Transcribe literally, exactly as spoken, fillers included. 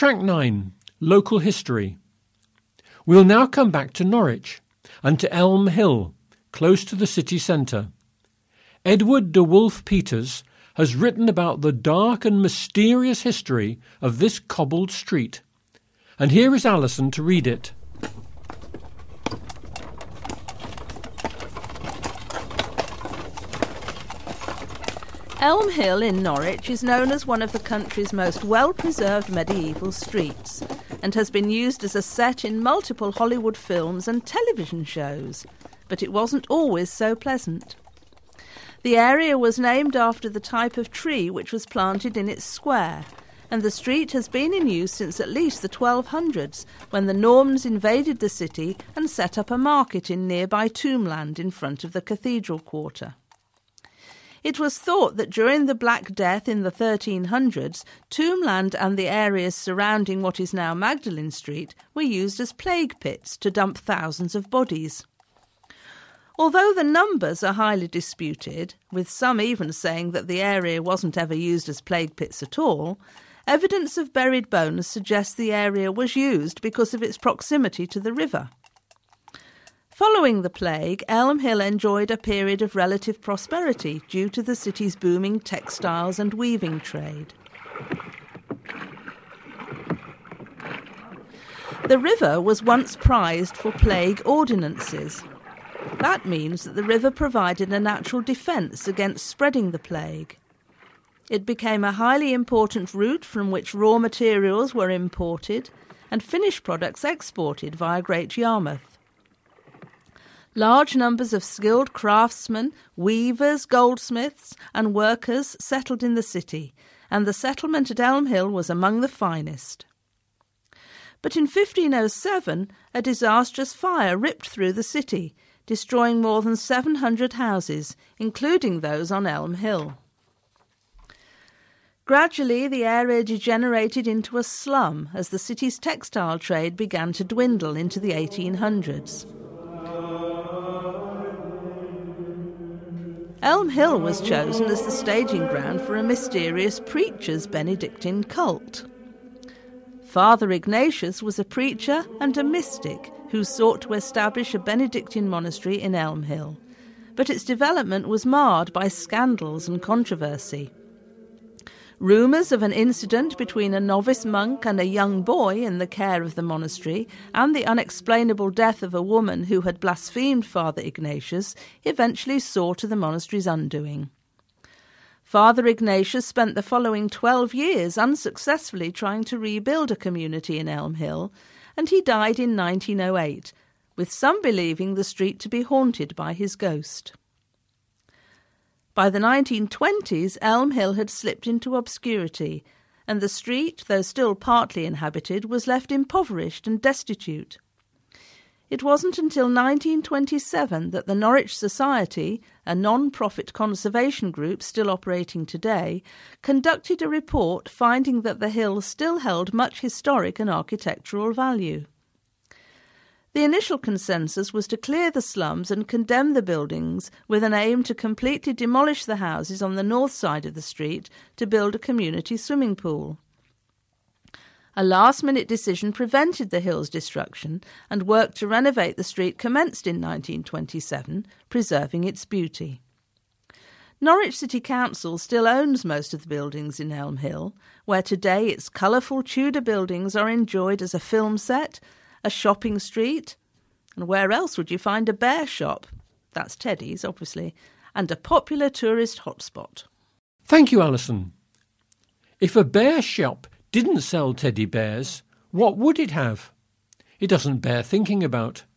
Track nine, Local History. We'll now come back to Norwich and to Elm Hill, close to the city centre. Edward de Wolfe Peters has written about the dark and mysterious history of this cobbled street. And here is Alison to read it. Elm Hill in Norwich is known as one of the country's most well-preserved medieval streets and has been used as a set in multiple Hollywood films and television shows, but it wasn't always so pleasant. The area was named after the type of tree which was planted in its square, and the street has been in use since at least the twelve hundreds, when the Normans invaded the city and set up a market in nearby Tombland in front of the cathedral quarter. It was thought that during the Black Death in the thirteen hundreds, Tombland and the areas surrounding what is now Magdalen Street were used as plague pits to dump thousands of bodies. Although the numbers are highly disputed, with some even saying that the area wasn't ever used as plague pits at all, evidence of buried bones suggests the area was used because of its proximity to the river. Following the plague, Elm Hill enjoyed a period of relative prosperity due to the city's booming textiles and weaving trade. The river was once prized for plague ordinances. That means that the river provided a natural defence against spreading the plague. It became a highly important route from which raw materials were imported and finished products exported via Great Yarmouth. Large numbers of skilled craftsmen, weavers, goldsmiths and workers settled in the city, and the settlement at Elm Hill was among the finest. But in fifteen oh seven, a disastrous fire ripped through the city, destroying more than seven hundred houses, including those on Elm Hill. Gradually, the area degenerated into a slum as the city's textile trade began to dwindle into the eighteen hundreds. Elm Hill was chosen as the staging ground for a mysterious preacher's Benedictine cult. Father Ignatius was a preacher and a mystic who sought to establish a Benedictine monastery in Elm Hill, but its development was marred by scandals and controversy. Rumours of an incident between a novice monk and a young boy in the care of the monastery and the unexplainable death of a woman who had blasphemed Father Ignatius eventually saw to the monastery's undoing. Father Ignatius spent the following twelve years unsuccessfully trying to rebuild a community in Elm Hill, and he died in nineteen oh eight, with some believing the street to be haunted by his ghost. By the nineteen twenties, Elm Hill had slipped into obscurity, and the street, though still partly inhabited, was left impoverished and destitute. It wasn't until nineteen twenty-seven that the Norwich Society, a non-profit conservation group still operating today, conducted a report finding that the hill still held much historic and architectural value. The initial consensus was to clear the slums and condemn the buildings with an aim to completely demolish the houses on the north side of the street to build a community swimming pool. A last-minute decision prevented the hill's destruction, and work to renovate the street commenced in nineteen twenty-seven, preserving its beauty. Norwich City Council still owns most of the buildings in Elm Hill, where today its colourful Tudor buildings are enjoyed as a film set, a shopping street, and where else would you find a bear shop? That's Teddy's, obviously, and a popular tourist hotspot. Thank you, Alison. If a bear shop didn't sell teddy bears, what would it have? It doesn't bear thinking about.